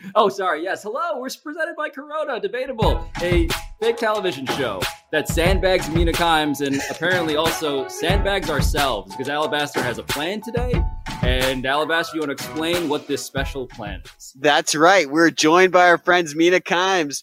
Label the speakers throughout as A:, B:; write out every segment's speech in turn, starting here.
A: Oh, sorry. Yes. Hello. We're presented by Corona Debatable, a fake television show that sandbags Mina Kimes and apparently also sandbags ourselves because Alabaster has a plan today. And Alabaster, you want to explain what this special plan is?
B: That's right. We're joined by our friend Mina Kimes,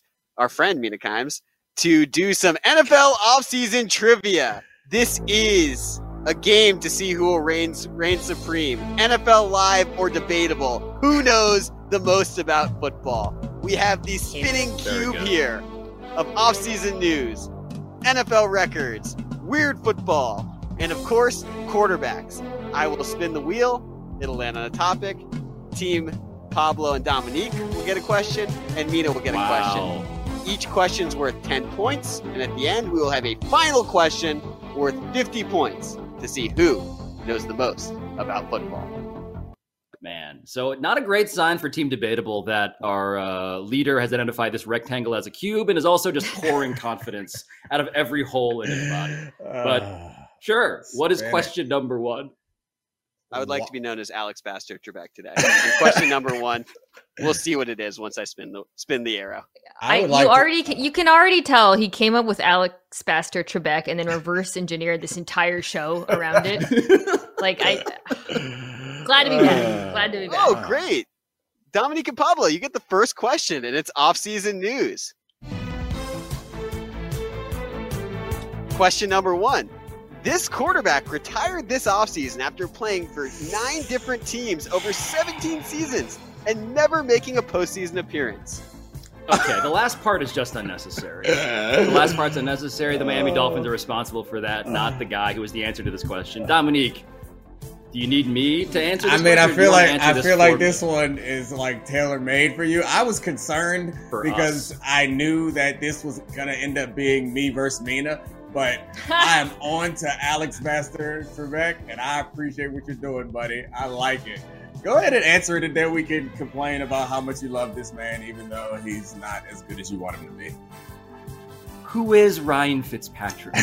B: to do some NFL offseason trivia. This is a game to see who will reign supreme. NFL Live or Debatable. Who knows the most about football? We have the spinning cube here of offseason news, NFL records, weird football, and of course, quarterbacks. I will spin the wheel. It'll land on a topic. Team Pablo and Dominique will get a question, and Mina will get a question. Each question's worth 10 points, and at the end, we will have a final question worth 50 points to see who knows the most about football.
A: Man, so not a great sign for Team Debatable that our leader has identified this rectangle as a cube and is also just pouring confidence out of every hole in his body. But sure, what is question number one?
B: I would like to be known as Alex Baster Trebek today. And question number one, we'll see what it is once I spin the arrow.
C: You can already tell he came up with Alex Baster Trebek and then reverse engineered this entire show around it. Glad to be back.
B: Oh, great. Dominique and Pablo, you get the first question, and it's off-season news. Question number one. This quarterback retired this offseason after playing for 9 different teams over 17 seasons and never making a postseason appearance.
A: Okay, the last part is just unnecessary. The last part's unnecessary. The Miami Dolphins are responsible for that, not the guy who was the answer to this question. Dominique, do you need me to answer this question?
D: I feel like this one is like tailor-made for you. I was concerned because I knew that this was going to end up being me versus Mina. But I am on to Alex Baster Trebek, and I appreciate what you're doing, buddy. I like it. Go ahead and answer it, and then we can complain about how much you love this man, even though he's not as good as you want him to be.
A: Who is Ryan Fitzpatrick?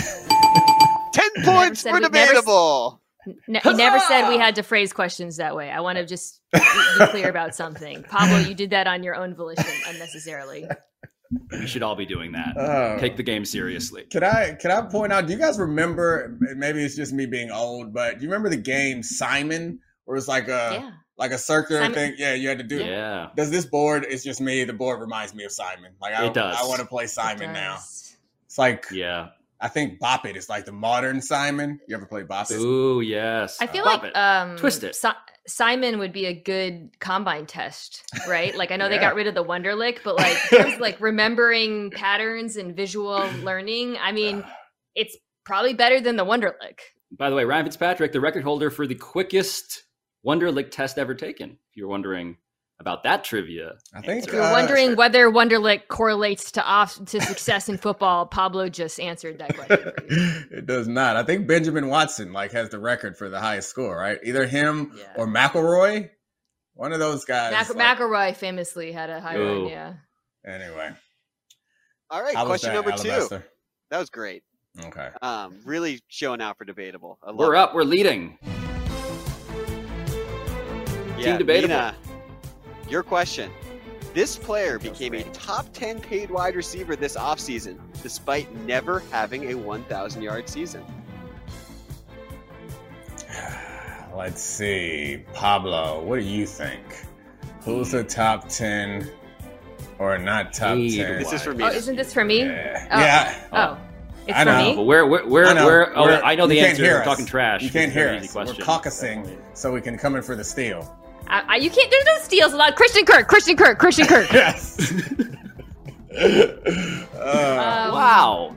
B: 10 points for Debatable.
C: He never said we had to phrase questions that way. I want to just be clear about something. Pablo, you did that on your own volition unnecessarily.
A: We should all be doing that. Take the game seriously.
D: Can I point out, do you guys remember, maybe it's just me being old, but do you remember the game Simon? Where it's like a circular thing? Yeah, you had to do it.
A: Yeah.
D: Does this board, it's just me, the board reminds me of Simon.
A: It does.
D: I want to play Simon now. It's like, I think Bop It is like the modern Simon. You ever play Bop It?
A: Ooh, yes.
C: I feel
A: Twist It.
C: Simon would be a good combine test, right? Like I know they got rid of the Wonderlic, but like in terms of like remembering patterns and visual learning, I mean, it's probably better than the Wonderlic.
A: By the way, Ryan Fitzpatrick, the record holder for the quickest Wonderlic test ever taken. If you're wondering about that trivia,
C: if you're wondering whether Wonderlic correlates to success in football, Pablo just answered that question for you.
D: It does not. I think Benjamin Watson has the record for the highest score, right? Either him or McElroy. One of those guys.
C: McElroy famously had a high one, yeah.
D: Anyway.
B: All right, question number 2. That was great.
D: Okay.
B: Really showing out for Debatable.
A: We're up. We're leading. Team Debatable.
B: Mina, your question. This player became a top 10 paid wide receiver this offseason, despite never having a 1,000-yard season.
D: Let's see. Pablo, what do you think? Who's the top 10 or not top 10?
B: This is for me.
C: Oh, isn't this for me?
D: Yeah.
C: It's for me?
A: But where? I know the answer. We're talking trash.
D: You can't hear us. We're caucusing so we can come in for the steal.
C: You can't. There's no steals allowed. Christian Kirk.
D: Yes.
A: Wow.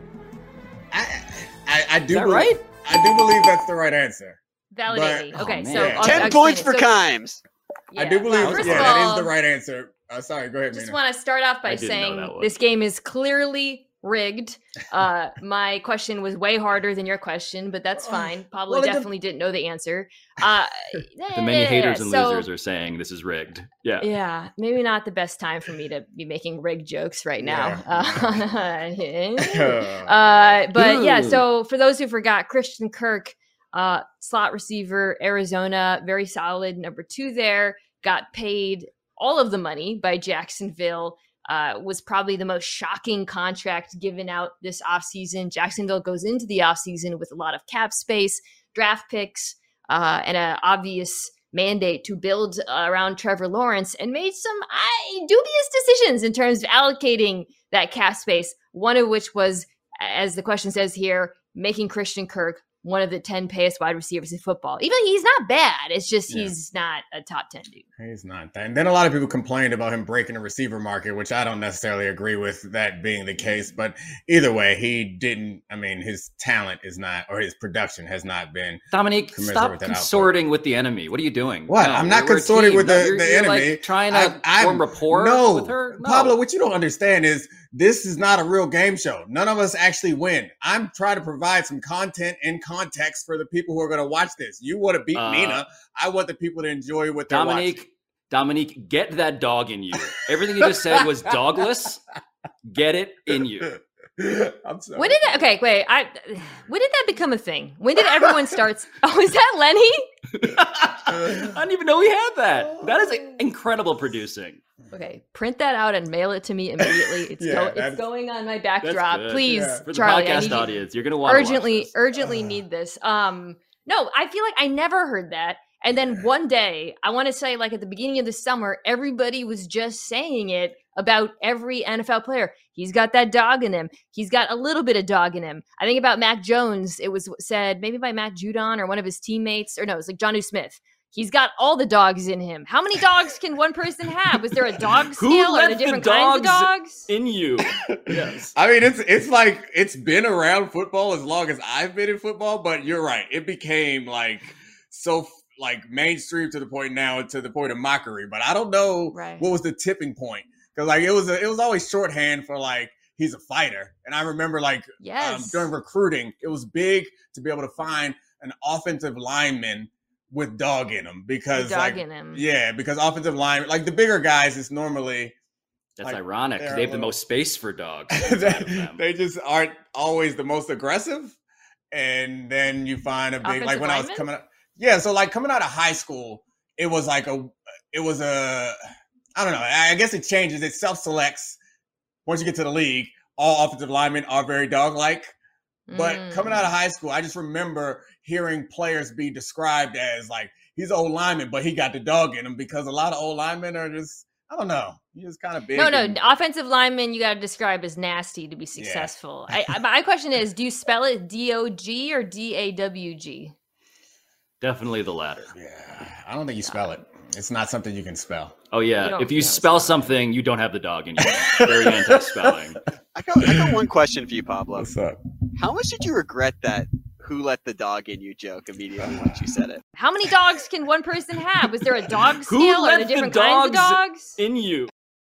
D: I do. Right? I do believe that's the right answer.
C: Validate me. Okay, so
B: 10 points for Kimes.
D: Yeah. I do believe. That is the right answer. Sorry. Go ahead.
C: Just want to start off by saying this game is clearly rigged. My question was way harder than your question, but that's fine. Pablo definitely didn't know the answer.
A: The many haters and losers are saying this is rigged.
C: Yeah, maybe not the best time for me to be making rigged jokes right now. But yeah, so for those who forgot, Christian Kirk, slot receiver, Arizona, very solid, number 2 there, got paid all of the money by Jacksonville. Was probably the most shocking contract given out this offseason. Jacksonville goes into the offseason with a lot of cap space, draft picks, and an obvious mandate to build around Trevor Lawrence, and made some dubious decisions in terms of allocating that cap space, one of which was, as the question says here, making Christian Kirk one of the 10 payest wide receivers in football. Even he's not bad. It's just he's not a top 10 dude.
D: He's not. And then a lot of people complained about him breaking the receiver market, which I don't necessarily agree with that being the case. But either way, he didn't. I mean, his talent is not, or his production has not been.
A: Dominique, stop consorting with the enemy. What are you doing?
D: What? No, I'm not consorting with the enemy.
A: Like trying to form rapport with her? No.
D: Pablo, what you don't understand is this is not a real game show. None of us actually win. I'm trying to provide some content and context for the people who are going to watch this. You want to beat Mina. I want the people to enjoy what they're watching.
A: Dominique, get that dog in you. Everything you just said was dogless. Get it in you.
D: I'm sorry.
C: When did that? Okay, wait. When did that become a thing? When did everyone start? Oh, is that Lenny?
A: I didn't even know we had that. That is incredible producing.
C: Okay, print that out and mail it to me immediately. It's going on my backdrop. Please,
A: for the
C: Charlie.
A: podcast audience, you're gonna want
C: urgently need this. No, I feel like I never heard that. And then one day, I want to say, like at the beginning of the summer, everybody was just saying it about every NFL player. He's got that dog in him. He's got a little bit of dog in him. I think about Mac Jones. It was said maybe by Matt Judon or one of his teammates, or no, it was like Jonnu Smith. He's got all the dogs in him. How many dogs can one person have? Was there a dog scale? Are there different kinds of dogs
A: in you? Yes.
D: I mean, it's like it's been around football as long as I've been in football, but you're right. It became like so like mainstream to the point now, to the point of mockery. But I don't know what was the tipping point, because like it was always shorthand for like he's a fighter. And I remember like during recruiting, it was big to be able to find an offensive lineman with dog in him, because because offensive line, like the bigger guys, is normally
A: that's like, ironic. They have the most space for dogs.
D: They just aren't always the most aggressive. And then you find a big offensive like when lineman? I was coming up. Yeah, so like coming out of high school, it was I don't know. I guess it changes. It self-selects. Once you get to the league, all offensive linemen are very dog-like. But coming out of high school, I just remember hearing players be described as like, he's an old lineman, but he got the dog in him, because a lot of old linemen are just, I don't know. You're just kind of big.
C: No, offensive linemen you got to describe as nasty to be successful. Yeah. My question is, do you spell it D-O-G or D-A-W-G?
A: Definitely the latter.
D: Yeah, I don't think you spell it. It's not something you can spell.
A: Oh, yeah. If you spell something, you don't have the dog in you. Very anti-spelling.
B: I got one question for you, Pablo.
D: What's up?
B: How much did you regret that "who let the dog in you" joke immediately once you said it?
C: How many dogs can one person have? Was there a dog scale? Are there different kinds of dogs
A: in you?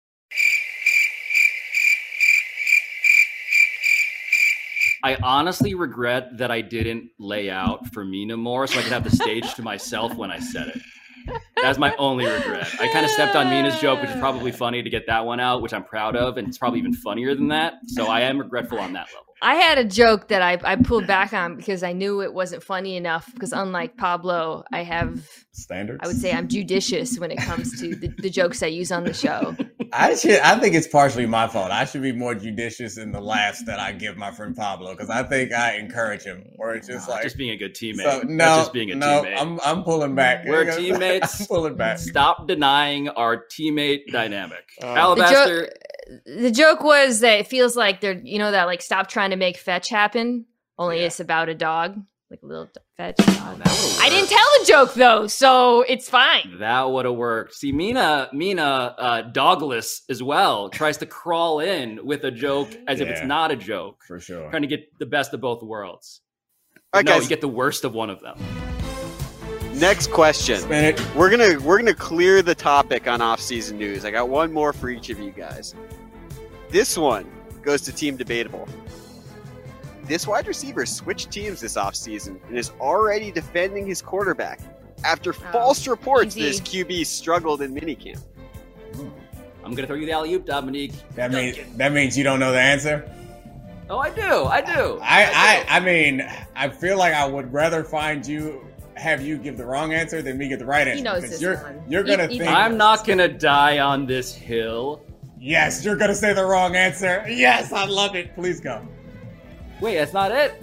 A: I honestly regret that I didn't lay out for Mina more so I could have the stage to myself when I said it. That's my only regret. I kind of stepped on Mina's joke, which is probably funny to get that one out, which I'm proud of, and it's probably even funnier than that. So I am regretful on that level.
C: I had a joke that I pulled back on because I knew it wasn't funny enough, because unlike Pablo, I have
D: standards.
C: I would say I'm judicious when it comes to the jokes I use on the show.
D: I think it's partially my fault. I should be more judicious in the laughs that I give my friend Pablo, because I think I encourage him. Or it's just like
A: just being a good teammate.
D: So,
A: just being a teammate.
D: I'm pulling back.
A: We're teammates.
D: I'm pulling back.
A: Stop denying our teammate dynamic. Alabaster.
C: The joke was that it feels like they're, that like stop trying to make fetch happen. Only it's about a dog, like a little fetch dog. I didn't tell the joke though, so it's fine.
A: That would have worked. See, Mina, dogless as well, tries to crawl in with a joke as if it's not a joke.
D: For sure.
A: Trying to get the best of both worlds.
B: All right, guys.
A: You get the worst of one of them.
B: Next question. We're gonna clear the topic on off-season news. I got one more for each of you guys. This one goes to Team Debatable. This wide receiver switched teams this offseason and is already defending his quarterback after false reports that his QB struggled in minicamp.
A: I'm gonna throw you the alley-oop, Dominique.
D: That means you don't know the answer?
A: Oh, I do.
D: I mean, I feel like I would rather find you have you give the wrong answer than me get the right answer.
C: He knows
D: because
C: this one.
D: You're gonna think
A: I'm not gonna die on this hill.
D: Yes, you're gonna say the wrong answer. Yes, I love it. Please go.
A: Wait, that's not it?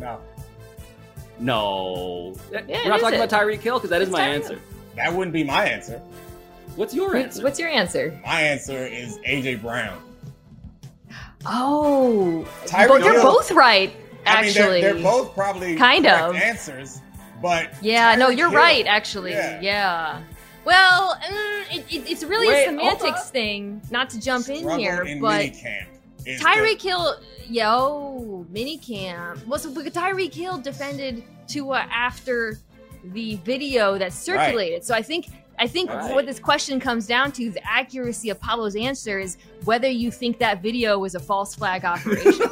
D: No.
A: We're not talking about Tyreek Hill because that is my answer.
D: That wouldn't be my answer.
A: What's your answer?
C: What's your answer?
D: My answer is AJ Brown.
C: Oh,
D: Tyreek
C: they're
D: Hill.
C: both right. Actually,
D: they're both probably
C: kind
D: correct
C: of
D: answers, but
C: yeah, no, you're
D: Hill,
C: right. Actually, yeah. Well, it's really a semantics thing. Not to jump in here, but Tyreek Hill, minicamp. Well, so Tyreek Hill defended Tua after the video that circulated. Right. So I think what this question comes down to, the accuracy of Pablo's answer, is whether you think that video was a false flag operation.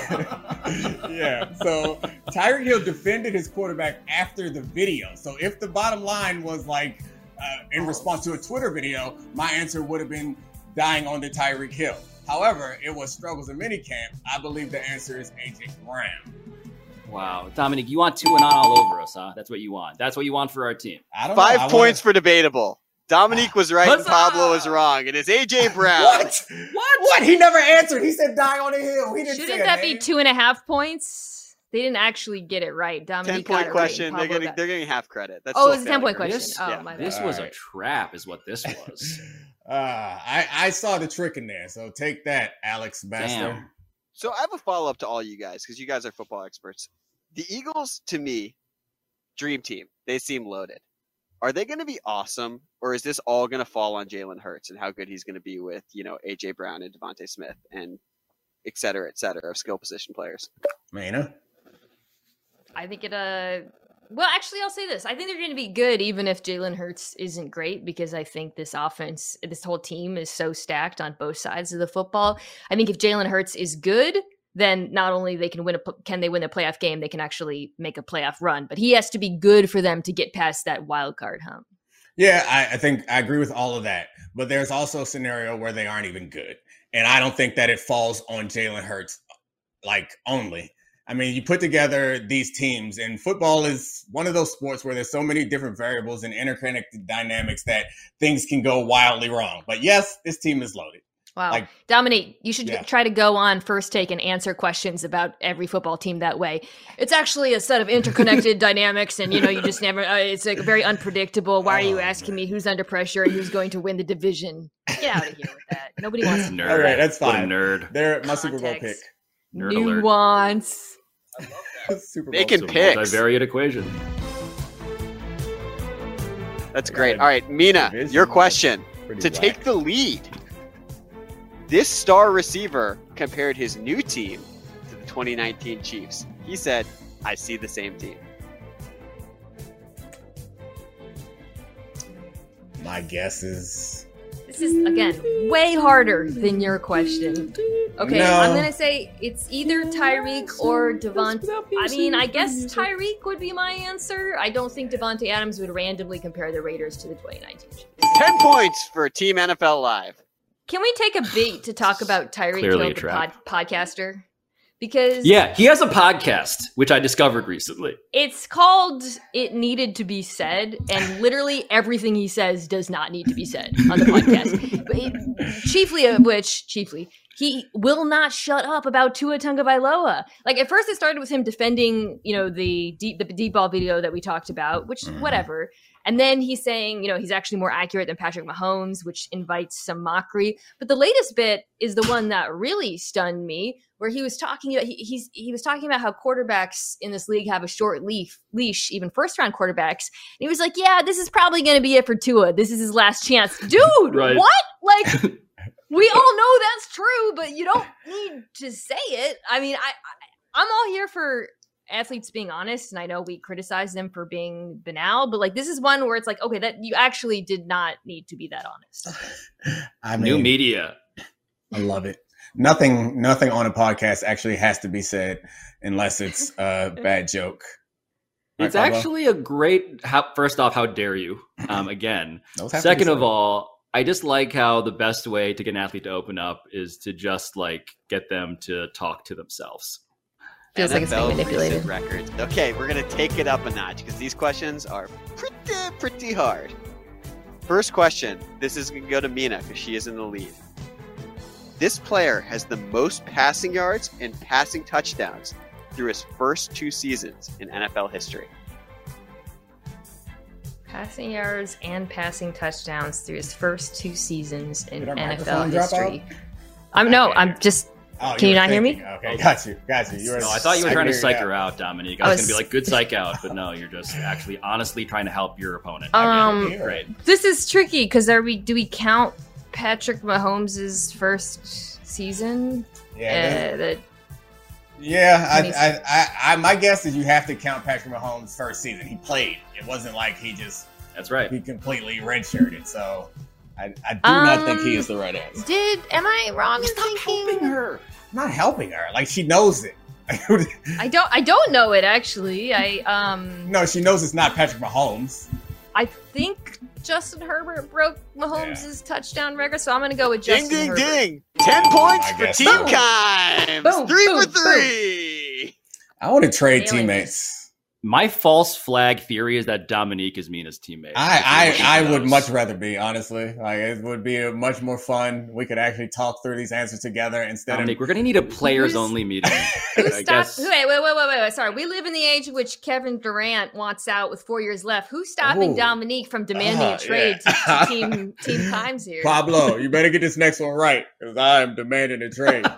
D: Yeah. So Tyreek Hill defended his quarterback after the video. So if the bottom line was like in response to a Twitter video, my answer would have been dying on the Tyreek Hill. However, it was struggles in minicamp. I believe the answer is AJ Brown.
A: Wow. Dominic, you want 2 and on all over us, huh? That's what you want. That's what you want for our team.
D: I don't know.
B: 5 points for debatable. Dominique was right and Pablo was wrong. It is AJ Brown.
D: What? He never answered. He said die on a hill. He didn't
C: Shouldn't that be 2.5 points? They didn't actually get it right. Dominique
B: 10-point question. They're getting half credit. That's
C: it's a 10-point question.
A: This was a trap, is what this was.
D: I saw the trick in there. So take that, Alex Master.
A: Damn.
B: So I have a follow-up to all you guys, because you guys are football experts. The Eagles, to me, dream team. They seem loaded. Are they going to be awesome, or is this all going to fall on Jalen Hurts and how good he's going to be with, A.J. Brown and Devontae Smith and et cetera, of skill position players?
D: Maina?
C: I think well, actually, I'll say this. I think they're going to be good even if Jalen Hurts isn't great, because I think this offense, this whole team is so stacked on both sides of the football. I think if Jalen Hurts is good, then not only can they win a playoff game, they can actually make a playoff run. But he has to be good for them to get past that wild card hump.
D: Yeah, I think I agree with all of that. But there's also a scenario where they aren't even good. And I don't think that it falls on Jalen Hurts only. I mean, you put together these teams, and football is one of those sports where there's so many different variables and interconnected dynamics that things can go wildly wrong. But yes, this team is loaded.
C: Wow. Dominique, you should try to go on First Take and answer questions about every football team that way. It's actually a set of interconnected dynamics, and, you just never, it's like very unpredictable. Why are you asking me who's under pressure and who's going to win the division? Get out of here with that. Nobody wants to
A: nerd.
D: All right, that's fine.
A: What a nerd.
D: They're my Super Bowl pick.
A: Nerd
C: Nuance.
D: Super Bowl.
B: Making picks.
A: Multivariate equation.
B: That's great. All right, Mina, your question. To take the lead, this star receiver compared his new team to the 2019 Chiefs. He said, I see the same team.
D: My guess is...
C: This is, again, way harder than your question. Okay, I'm going to say it's either Tyreek or Devontae. I mean, I guess Tyreek would be my answer. I don't think Devontae Adams would randomly compare the Raiders to the 2019 Chiefs.
B: 10 points for Team NFL Live.
C: Can we take a beat to talk about Tyreek Hill, the podcaster? Because
A: he has a podcast, which I discovered recently.
C: It's called It Needed to Be Said, and literally everything he says does not need to be said on the podcast. Chiefly, he will not shut up about Tua Tagovailoa. Like, at first it started with him defending, the deep ball video that we talked about, which whatever. And then he's saying, he's actually more accurate than Patrick Mahomes, which invites some mockery. But the latest bit is the one that really stunned me, where he was talking about he was talking about how quarterbacks in this league have a short leash, even first-round quarterbacks. And he was like, yeah, this is probably going to be it for Tua. This is his last chance. Dude,
A: right.
C: What? Like, we all know that's true, but you don't need to say it. I mean, I'm all here for athletes being honest, and I know we criticize them for being banal, but this is one where it's like, okay, that you actually did not need to be that honest.
D: I mean,
A: new media.
D: I love it. Nothing on a podcast actually has to be said unless it's a bad joke.
A: It's actually a great. First off, how dare you? Again. Second of all, I just like how the best way to get an athlete to open up is to just get them to talk to themselves.
C: Feels like it's being
B: NFL
C: manipulated.
B: recent records. Okay, we're going to take it up a notch because these questions are pretty hard. First question. This is going to go to Mina because she is in the lead. This player has the most passing yards and passing touchdowns through his first 2 seasons in NFL history.
C: Passing yards and passing touchdowns through his first 2 seasons in
D: Did our
C: NFL
D: microphone drop
C: history.
D: out?
C: I'm just.
D: Oh,
C: Can you
D: were
C: not hear me?
D: thinking. Okay, got you. You were
A: No, I thought you were trying to
D: psyching
A: psych
D: out.
A: her out, Dominique. I was going to be like, good psych out, but no, you're just actually honestly trying to help your opponent. Great.
C: This is tricky because do we count Patrick Mahomes' first season?
D: Yeah,
C: That
D: I my guess is you have to count Patrick Mahomes' first season. He played. It wasn't like
A: That's right.
D: he completely redshirted. So I do not think he is the right answer.
C: Am I wrong in
A: Stop
C: thinking?
A: helping her.
D: I'm not helping her. Like, she knows it.
C: I don't know it actually.
D: No, she knows it's not Patrick Mahomes.
C: I think Justin Herbert broke Mahomes' touchdown record, so I'm going to go with Justin
B: Ding, ding,
C: Herbert.
B: ding. 10 points
D: I
B: for
D: guess
B: Team
D: so.
B: Kimes.
C: Boom,
B: 3
C: boom,
B: for 3.
D: I want to trade
C: Aliens.
D: teammates.
A: My false flag theory is that Dominique is Mina's teammate.
D: I would much rather be, honestly. Like, it would be much more fun. We could actually talk through these answers together instead
A: Dominique,
D: of.
A: we're going to need a players-only meeting.
C: Who
A: I
C: stopped?
A: guess.
C: Wait. Sorry. We live in the age in which Kevin Durant wants out with 4 years left. Who's stopping
D: Ooh.
C: Dominique from demanding a trade
D: yeah.
C: to Team Kimes here?
D: Pablo, you better get this next one right, because I am demanding a trade.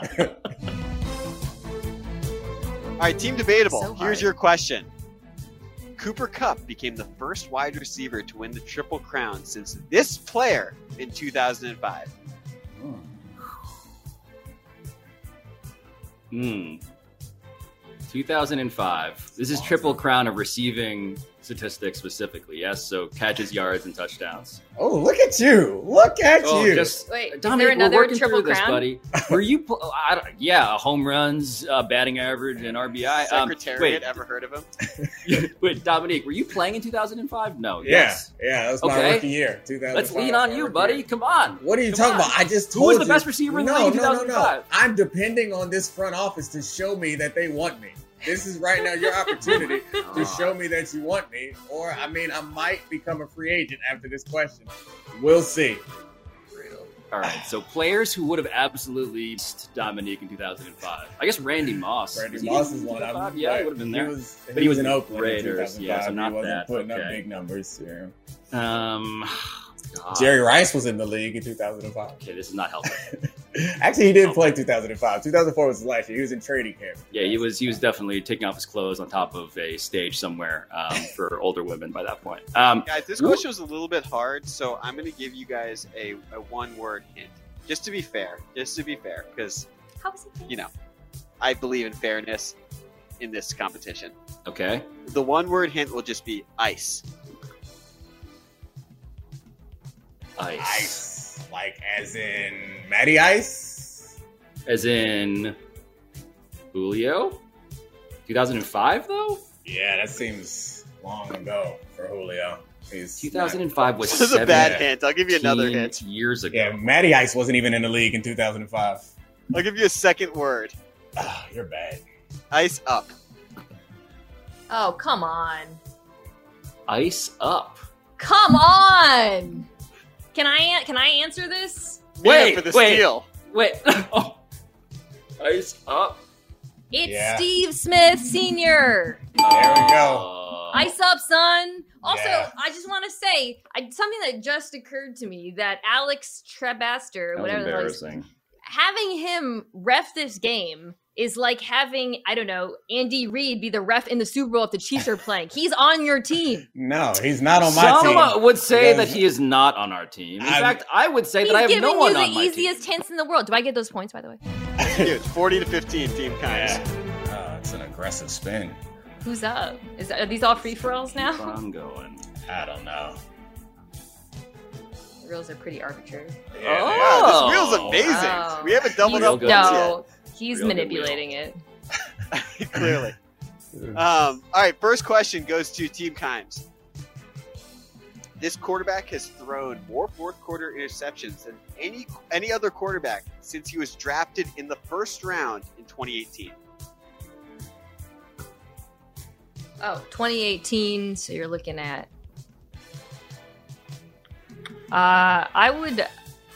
B: All right, Team Debatable.
C: So
B: Here's
C: hard.
B: your question. Cooper Kupp became the first wide receiver to win the Triple Crown since this player in 2005.
A: 2005. This is Triple Crown of receiving statistics specifically, yes? So catches, yards, and touchdowns.
D: Oh, look at you. Look at you.
A: Just
C: Wait, is
A: Dominic,
C: there another
A: we're working
C: Triple
A: through this,
C: Crown?
A: buddy. Were you? Home runs, batting average, and RBI.
B: Secretariat, ever heard of him?
A: Wait, Dominique, were you playing in 2005? No.
D: Yeah,
A: Yes.
D: that was my
A: Okay.
D: rookie year, 2005.
A: Let's lean on you, buddy. Come on.
D: What are you
A: Come
D: talking
A: on.
D: about? I just
A: Who
D: told
A: was
D: you.
A: the best receiver in the
D: No,
A: league in
D: no, no,
A: 2005?
D: no. I'm depending on this front office to show me that they want me. This is right now your opportunity to show me that you want me. Or, I might become a free agent after this question. We'll see.
A: All right, so players who would have absolutely beat Dominique in 2005. I guess Randy Moss.
D: Randy
A: Was he
D: Moss
A: in
D: is one of
A: 2005?
D: them.
A: Yeah, he
D: but
A: would have been there.
D: He was in Oakland
A: Raiders,
D: in 2005.
A: yeah, so not
D: he wasn't
A: that.
D: putting up
A: Okay.
D: big numbers. Yeah.
A: God.
D: Jerry Rice was in the league in 2005.
A: Okay, this is not helping.
D: Actually, he didn't play 2005. 2004 was his last year. He was in trading camp.
A: Yeah, he was definitely taking off his clothes on top of a stage somewhere for older women by that point.
B: Guys, this question was a little bit hard, so I'm going to give you guys a one-word hint. Just to be fair, because,
C: How was it?
B: I believe in fairness in this competition.
A: Okay.
B: The one-word hint will just be ice.
A: Ice.
D: Like, as in Matty Ice?
A: As in Julio? 2005, though?
D: Yeah, that seems long ago for Julio. He's
A: 2005 was
B: This is a bad
A: 17
B: hint. I'll give you another hint.
A: years ago.
D: Yeah, Matty Ice wasn't even in the league in 2005.
B: I'll give you a second word.
D: Oh, you're bad.
B: Ice up.
C: Oh, come on.
A: Ice up.
C: Come on. Can I answer this?
B: Mina for the steal.
A: Wait. Oh. Ice up.
C: It's
D: Yeah.
C: Steve Smith Sr.
D: There we go.
C: Ice up, son. Also,
D: Yeah.
C: I just want to say something that just occurred to me that Alex Trebaster,
A: That was
C: whatever the hell he's-
A: embarrassing.
C: having him ref this game is like having, I don't know, Andy Reid be the ref in the Super Bowl if the Chiefs are playing. He's on your team.
D: No, he's not on my
A: Some
D: team.
A: would say
D: Because
A: that he is not on our team. In fact, I would say
C: He's
A: that I have
C: giving
A: no one
C: you
A: on
C: the
A: my
C: easiest
A: team.
C: hints in the world. Do I get those points, by the way?
B: Dude, 40-15, Team Kimes.
D: Yeah. It's an aggressive spin.
C: Who's up? Are these all free-for-alls now?
A: I'm going.
D: I don't know.
C: The rules are pretty arbitrary.
D: Yeah,
A: Oh.
B: Yeah, this reel's amazing.
C: Wow.
B: We haven't doubled
A: Real
B: up
A: good.
B: once
C: No, he's
A: Real good
C: manipulating it.
B: yet. Clearly. All right, first question goes to Team Kimes. This quarterback has thrown more fourth quarter interceptions than any other quarterback since he was drafted in the first round in 2018.
C: 2018. So you're looking at. I would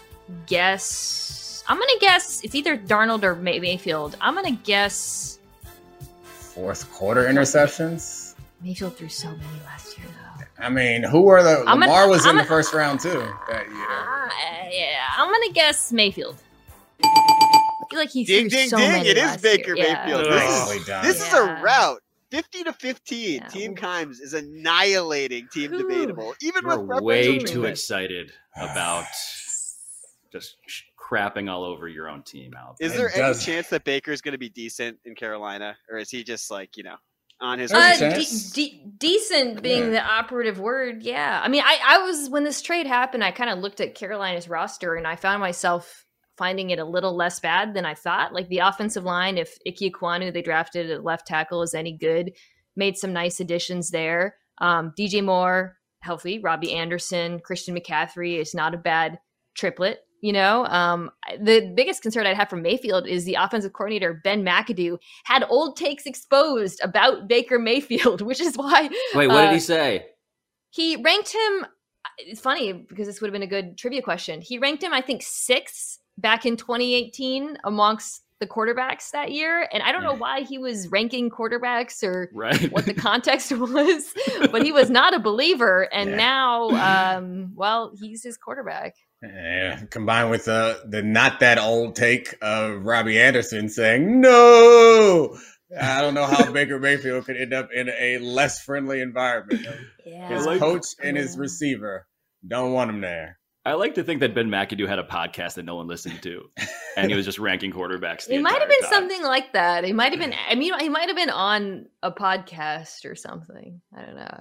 C: guess. I'm gonna guess it's either Darnold or Mayfield. I'm gonna guess
D: fourth quarter interceptions.
C: Mayfield threw so many last year, though.
D: I mean, who were the Lamar was in the first round too that year.
C: Yeah, I'm gonna guess Mayfield. I feel like he threw so many.
B: It is Baker
C: year.
B: Mayfield.
C: Yeah.
B: This is a route. 50-15. Yeah. Team Kimes is annihilating Team Debatable. Even
A: You're
B: with
A: way too excited about just crapping all over your own team out.
B: Is there any chance that Baker's going to be decent in Carolina, or is he just like on his
C: decent being the operative word? Yeah, I mean, I was when this trade happened, I kind of looked at Carolina's roster and I found myself finding it a little less bad than I thought. Like the offensive line, if Ike Ekwonu, they drafted at left tackle, is any good, made some nice additions there. DJ Moore, healthy. Robbie Anderson, Christian McCaffrey is not a bad triplet. The biggest concern I'd have for Mayfield is the offensive coordinator, Ben McAdoo, had old takes exposed about Baker Mayfield, which is why.
A: Wait, what did he say?
C: He ranked him. It's funny because this would have been a good trivia question. He ranked him, I think, 6th back in 2018 amongst the quarterbacks that year. And I don't know why he was ranking quarterbacks or what the context was, but he was not a believer. And now, he's his quarterback.
D: Yeah, combined with the not that old take of Robbie Anderson saying, no, I don't know how Baker Mayfield could end up in a less friendly environment.
C: Yeah.
D: His coach and his receiver don't want him there.
A: I like to think that Ben McAdoo had a podcast that no one listened to, and he was just ranking quarterbacks.
C: It might have been something like that. It might have been. I mean, he might have been on a podcast or something. I don't know.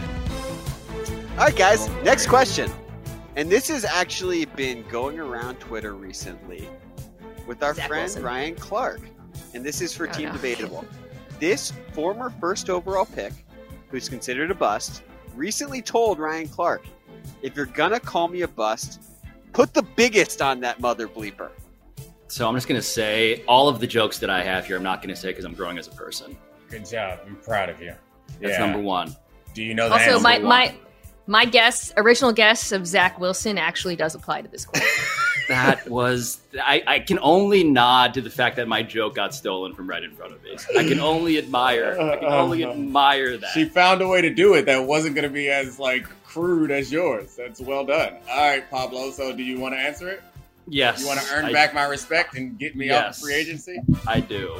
B: Man. All right, guys. Next question, and this has actually been going around Twitter recently with our friend Wilson. Ryan Clark, and this is for Team Debatable. This former first overall pick, who's considered a bust, recently told Ryan Clark, if you're gonna call me a bust, put the biggest on that mother bleeper.
A: So I'm just gonna say all of the jokes that I have here, I'm not gonna say because I'm growing as a person.
D: Good job. I'm proud of you.
A: That's number one.
D: Do you know that?
C: Also, my guess, original guess of Zach Wilson actually does apply to this question.
A: That was I can only nod to the fact that my joke got stolen from right in front of me. I can only admire that.
D: She found a way to do it that wasn't going to be as crude as yours. That's well done. All right, Pablo. So, do you want to answer it?
A: Yes.
D: You want to earn back my respect and get me off free agency?
A: I do.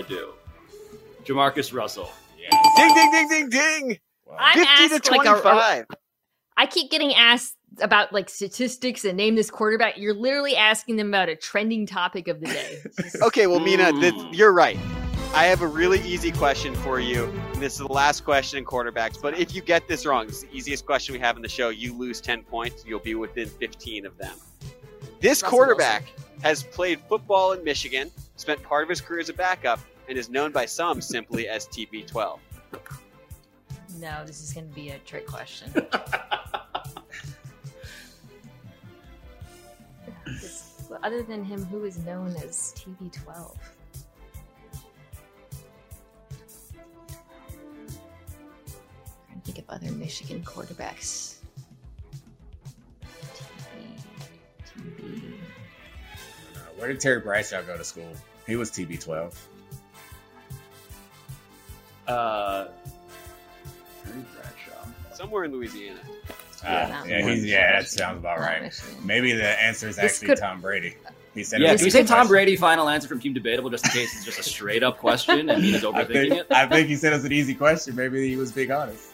A: Jamarcus Russell.
B: Yes. Ding, ding, ding, ding, ding. Wow. I'm 50 to 25.
C: I keep getting asked about statistics and name this quarterback. You're literally asking them about a trending topic of the day.
B: Okay, well, Mina, you're right. I have a really easy question for you. And this is the last question in quarterbacks. But if you get this wrong, it's the easiest question we have in the show. You lose 10 points. You'll be within 15 of them. This quarterback has played football in Michigan, spent part of his career as a backup, and is known by some simply as TB12.
C: No, this is going to be a trick question. Other than him, who is known as TB12? Trying to think of other Michigan quarterbacks. TB.
D: Where did Terry Bradshaw go to school? He was TB12.
A: Terry Bradshaw.
B: Somewhere in Louisiana.
D: That sounds about right. Maybe the answer is actually Tom Brady. He said,
A: can we say Tom Brady? Final answer from Team Debatable, just in case it's just a straight up question and Mina's overthinking it.
D: I think he said it was an easy question. Maybe he was being honest.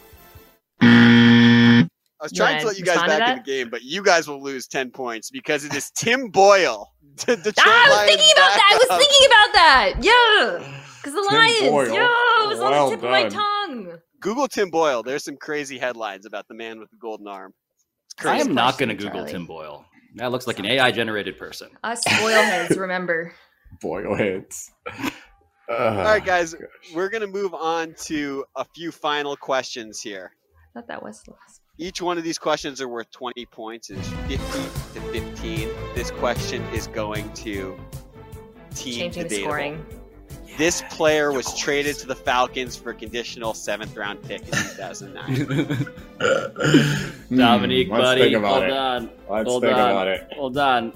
B: I was trying to let you guys back in the game, but you guys will lose 10 points because it is Tim Boyle.
C: I was thinking about that. Yeah, because the Lions.
D: Boyle.
C: It was on the tip of my tongue.
B: Google Tim Boyle. There's some crazy headlines about the man with the golden arm.
A: It's crazy. I am not going to Google Tim Boyle. That looks like an AI-generated person.
C: Us Boyleheads, remember.
D: Boyleheads.
B: All right, guys. We're going to move on to a few final questions here.
C: I thought that was the last.
B: Each one of these questions are worth 20 points. It's 50 to 15. This question is going to Team
C: Changing
B: Debatable.
C: the scoring.
A: Yeah.
B: This player was traded to the Falcons for a conditional 7th-round pick in 2009.
A: Dominique, buddy, hold on.
D: Let's think about it.
A: Hold on.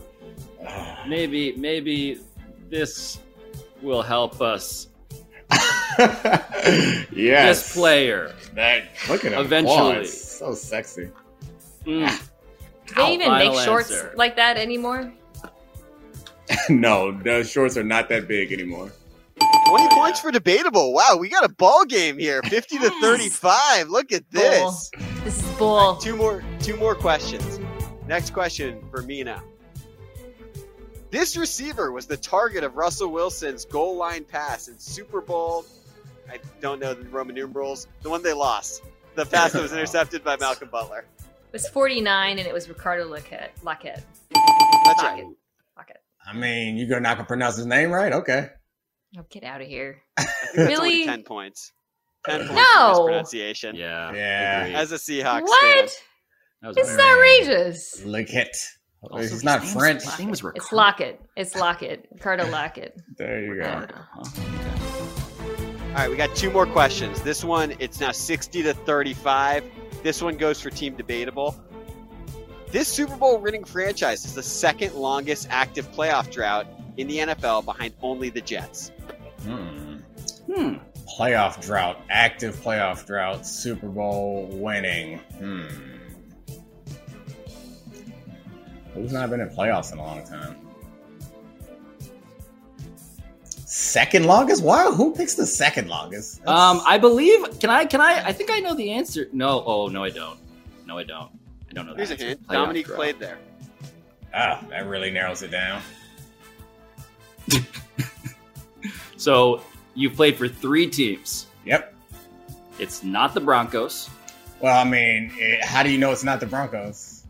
A: Maybe this will help us.
D: Yes.
A: This player.
D: Look at him.
A: Eventually.
D: Oh, it's so sexy.
C: Do they even
A: Final
C: make shorts
A: answer.
C: like that anymore?
D: No, the shorts are not that big anymore.
B: 20 points for debatable. Wow, we got a ball game here. 50 to 35. Look at this.
C: This is bull.
B: Two more questions. Next question for Mina. This receiver was the target of Russell Wilson's goal line pass in Super Bowl. I don't know the Roman numerals. The one they lost. The pass that was intercepted by Malcolm Butler.
C: It was 49, and it was Ricardo Lockett.
B: That's right.
C: Lockett.
D: I mean, you're gonna not gonna pronounce his name right? Okay.
C: Oh, get out of here.
B: I think that's
C: Really?
B: only 10 points. 10 points
C: No.
B: for mispronunciation.
A: Yeah. agreed.
B: As a Seahawks
C: What?
A: That was
C: This is
A: very-
C: outrageous.
D: Lockett.
A: Also,
D: He's
A: his
D: not
A: name's-
D: French.
A: His name was
C: It's
A: Ricardo.
C: Lockett. It's Lockett. Ricardo Lockett.
D: There you go.
B: All right, we got 2 more questions. This one, it's now 60 to 35. This one goes for Team Debatable. This Super Bowl winning franchise is the second longest active playoff drought in the NFL behind only the Jets.
D: Playoff drought, active playoff drought, Super Bowl winning. Who's not been in playoffs in a long time? Second longest? Why? Who picks the second longest?
A: I believe. Can I? I think I know the answer. No. Oh, no, I don't. No, I don't. I don't know.
B: Here's
A: the
B: a
A: answer.
B: hint.
A: Playoff
B: Dominique
A: drought.
B: played there.
D: That really narrows it down.
A: So you played for 3 teams.
D: Yep.
A: It's not the Broncos.
D: Well, I mean, how do you know it's not the Broncos?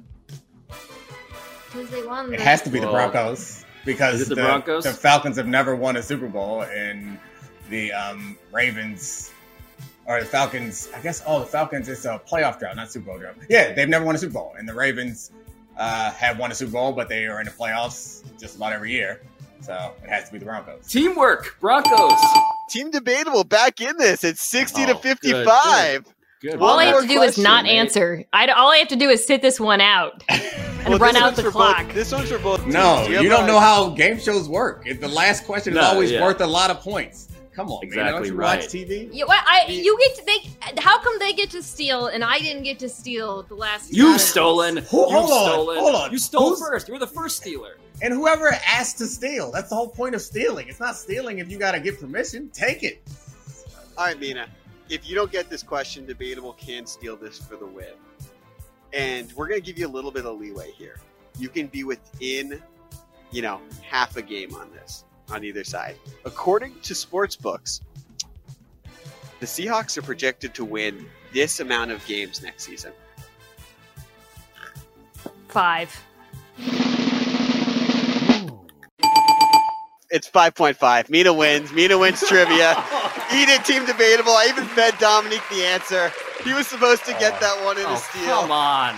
C: Because they won.
D: It has to be the
A: Well,
D: Broncos because
A: is it the Broncos?
D: The Falcons have never won a Super Bowl, and the Ravens or the Falcons. I guess the Falcons. It's a playoff drought, not Super Bowl drought. Yeah, they've never won a Super Bowl, and the Ravens have won a Super Bowl, but they are in the playoffs just about every year. So it has to be the Broncos.
A: Teamwork. Broncos.
B: Team Debatable back in this. It's 60 to
A: Oh,
B: 55.
A: Good.
C: All I have
B: One
C: to do
B: more
C: is not
B: question,
C: answer. All I have to do is sit this one out and run
B: this
C: out
B: one's
C: the
B: for
C: clock.
B: Both, this one's for both teams.
D: No,
B: Do have
D: you don't
B: a-
D: know how game shows work. The last question is
A: No,
D: always
A: yeah.
D: worth a lot of points. Come on, man. Don't
A: Exactly
D: you
A: right.
D: watch TV?
C: How come they get to steal and I didn't get to steal the last?
A: You've stolen.
D: Hold
A: You've
D: on,
A: stolen.
D: hold on.
A: You stole
D: Who's-
A: first. You were the first stealer.
D: And whoever asked to steal, that's the whole point of stealing. It's not stealing if you got to get permission. Take it.
B: All right, Mina. If you don't get this question, Debatable can steal this for the win. And we're going to give you a little bit of leeway here. You can be within, half a game on this, on either side. According to sportsbooks, the Seahawks are projected to win this amount of games next season.
C: 5.
B: It's 5.5. Mina wins. Mina wins trivia. Eat it, Team Debatable. I even fed Dominique the answer. He was supposed to get that one in a steal.
A: Come on.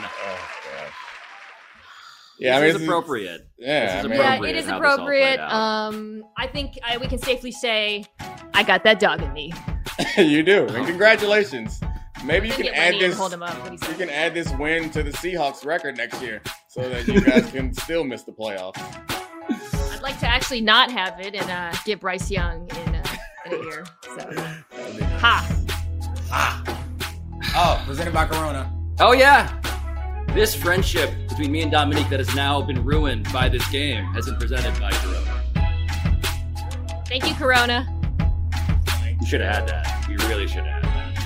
D: Yeah,
A: This is appropriate.
D: Yeah,
A: This is
D: I mean,
C: Yeah,
A: appropriate
C: it is
A: how this all played
C: appropriate.
A: out.
C: I think we can safely say I got that dog in me.
D: you do. And congratulations. Maybe you
C: Then
D: can
C: get
D: add
C: Lenny and
D: this.
C: hold him up. What he
D: You
C: said.
D: can add this win to the Seahawks record next year, so that you guys can still miss the playoffs.
C: I'd like to actually not have it and get Bryce Young in a year. So, ha.
D: Oh, presented by Corona.
A: Oh yeah. This friendship between me and Dominique that has now been ruined by this game has been presented by Corona.
C: Thank you, Corona.
A: You should have had that. You really should have had that.